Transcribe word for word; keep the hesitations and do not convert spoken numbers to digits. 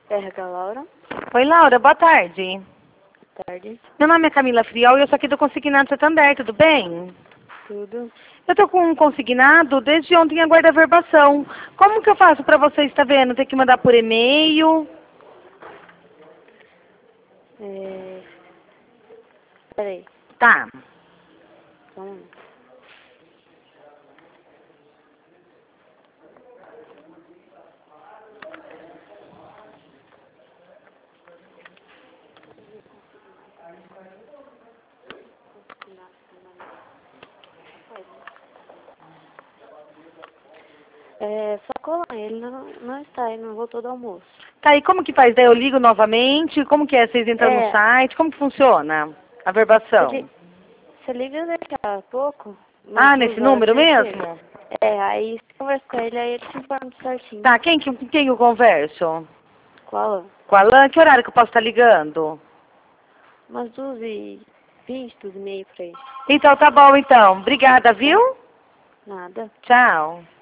R H Laura. Oi, Laura, boa tarde. Boa tarde. Meu nome é Camila Friol e eu sou aqui do Consignado Santander, tudo bem? Tudo. Eu estou com um consignado desde ontem aguarda a verbação. Como que eu faço para você estar vendo? Tem que mandar por e-mail? É... Peraí. Tá. Só um minuto. É, só colar, ele não, não está, ele não voltou do almoço. Tá, e como que faz? Daí eu ligo novamente? Como que é? Vocês entram no É. site? Como que funciona a Você, verbação? li... Você liga daqui a pouco? umas Ah, duas nesse horas, número ele chega. mesmo? É, aí você conversa com ele, aí ele te informa certinho. Tá, quem que com quem eu converso? Qual? Com a Alan? Que horário que eu posso estar ligando? Umas duas e vinte, duas e meia por aí. Então tá bom então. Obrigada, viu? Nada. Tchau.